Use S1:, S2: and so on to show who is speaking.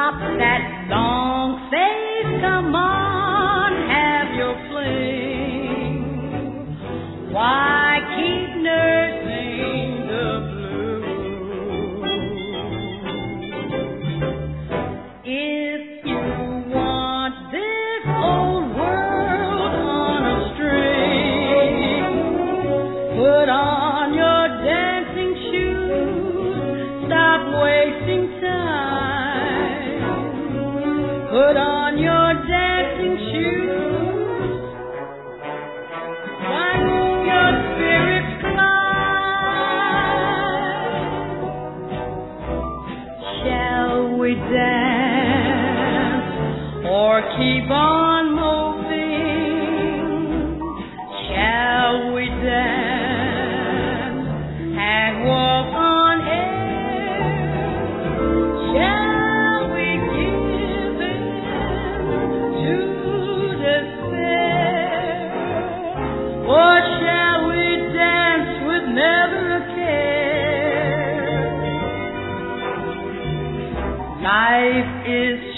S1: stop that long face. Come on, have your fling. Why keep nursing the blues? If you want this old world on a string, put on your dancing shoes. Stop wasting time. Put on your dancing shoes. Watch your spirits climb. Shall we dance or keep on moving? Shall we dance and walk on air? Shall we give in to despair? Or shall we dance with never a care? Life is